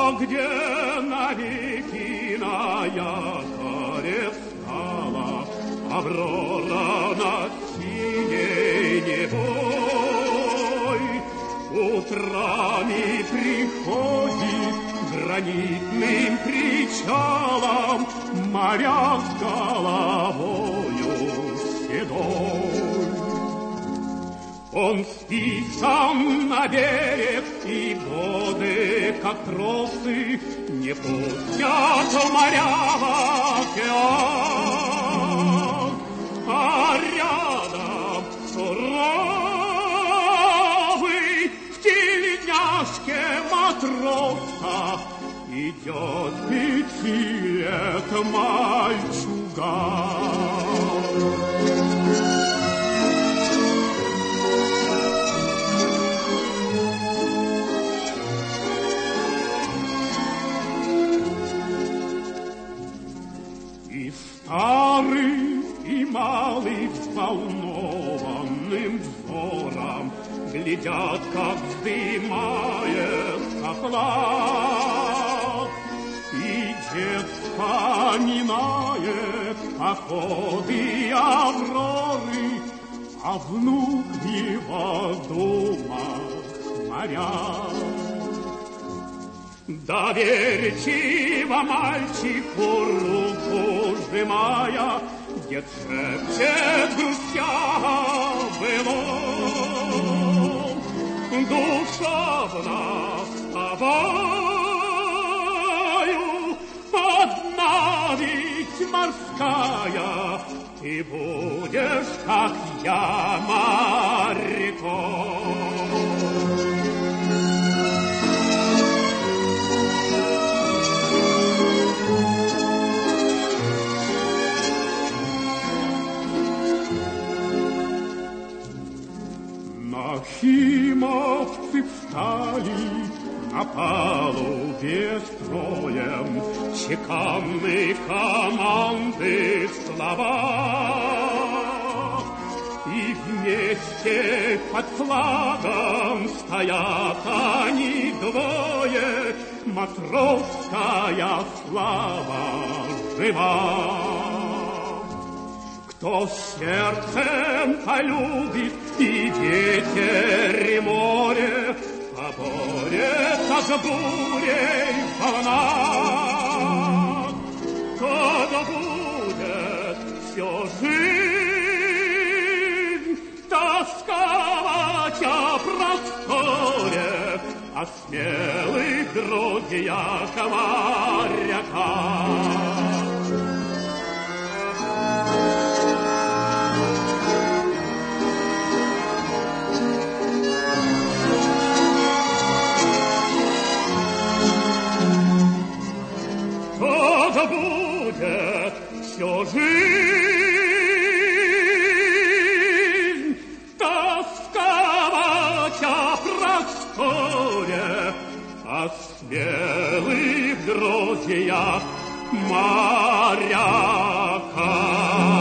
где навеки на якоре встала Аврора над синей небой, утрами приходит гранитным причалом моряк с головою седой. Он списан на берег, и воды, как тросы, не пустят моря в океан. А рядом суровый в тельняшке матроса идет 5 лет мальчуган. Старый и малый взволнованным взором глядят, как вздымается флаг. И дед вспоминает походы Авроры, а внук его думах моряк. Доверчиво мальчику руку сжимая, дед шепчет, грустя былом: душевно с тобою одна ведь морская, ты будешь, как я, моряком. Нахимовцы встали на палубе строем, чеканны команды слова. И вместе под флагом стоят они двое, матросская слава жива. Кто сердцем полюбит и ветер, и море, поборется с бурей волна, тот будет всю жизнь тосковать о просторе, о смелых друзьях моряка. Будет всю жизнь тосковать о просторе, о смелых друзьях моряка.